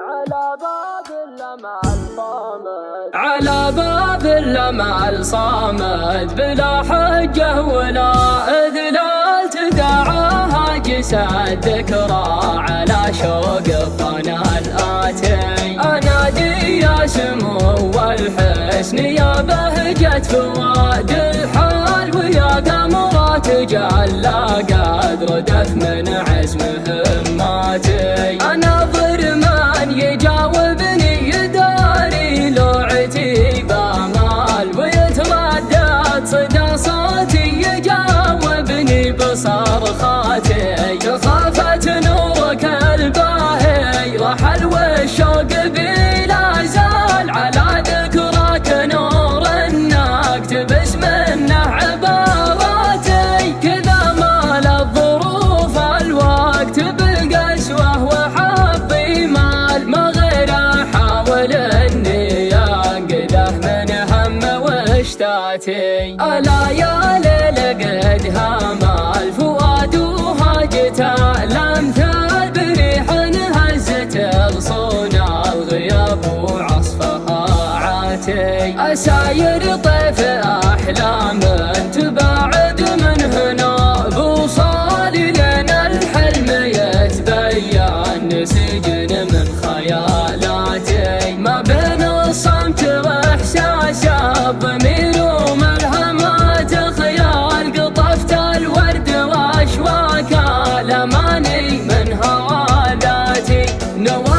على باب اللمع الصامد بلا حجة ولا إذلال تداعاها جسد ذكرى على شوق الظنا الآتي. أنادي يا سمو والحسن يا بهجة فؤاد الحال ويا قمرة تجلى قد ردت من عزم هماتي. أناظر من يجاوبني يداري لوعتي بامال ويتردد صدى صوتي يجاوبني بصرخاتي. خافت نورك الباهي رحل والشوق بلا زال على ذكرك نور نكتبس منه عباراتي. كذا مال الظروف الوقت بالقسوة وحظي مال ما غير احاول اني انقذه من هم واشتاتي. الا يا ليل قد هام الفؤاد وهاجته الامثال بريح هزت غصونا الغياب وعصفها عاتي. اساير طيف احلام تباعد من هنا بوصالي لين الحلم يتبين سجن من خيالاتي. ما بين الصمت واحساس الضمير وملهمات خيال قطفت الورد واشواك الاماني من هوالاتي.